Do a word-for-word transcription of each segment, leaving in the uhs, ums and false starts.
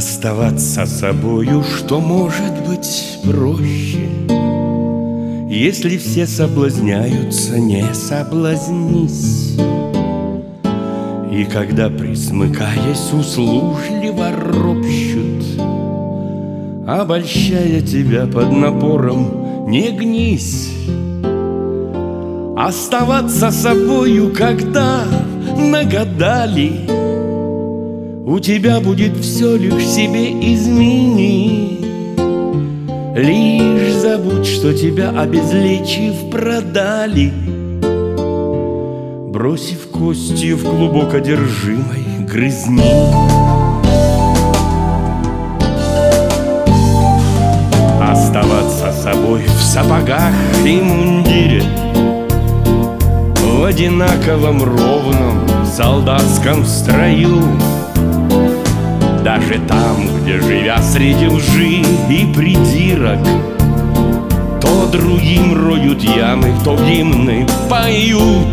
Оставаться собою, что может быть проще? Если все соблазняются, не соблазнись. И когда, присмыкаясь, услужливо ропщут, обольщая тебя под напором, не гнись. Оставаться собою, когда нагадали, у тебя будет все, лишь себе измени. Лишь забудь, что тебя, обезличив, продали, бросив костью в клубок одержимой грызни. Оставаться собой в сапогах и мундире, в одинаковом ровном солдатском строю, даже там, где, живя среди лжи и придирок, то другим роют ямы, то гимны поют.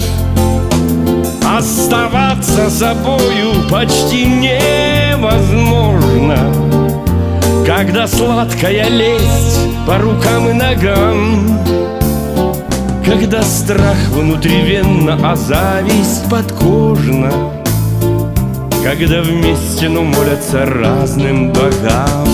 Оставаться собою почти невозможно, когда сладкая лесть по рукам и ногам, когда страх внутривенно, а зависть подкожна, когда вместе, но молятся разным богам.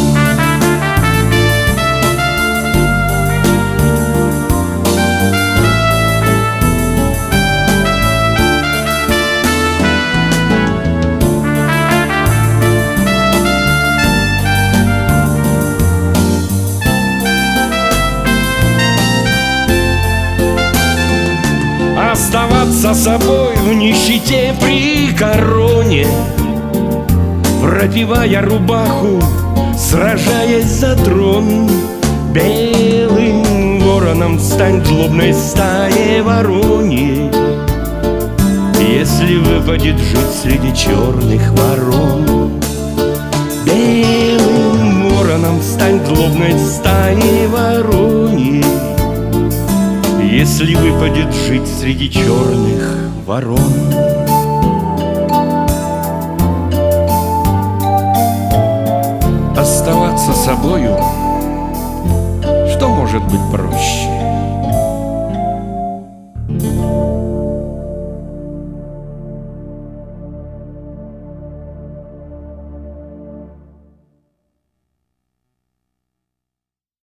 Оставаться собой в нищете при короне, пропивая рубаху, сражаясь за трон. Белым вороном стань злобной стае вороньей, если выпадет жить среди черных ворон. Белым вороном стань злобной стае вороньей, если выпадет жить среди черных ворон. Оставаться собою, что может быть проще?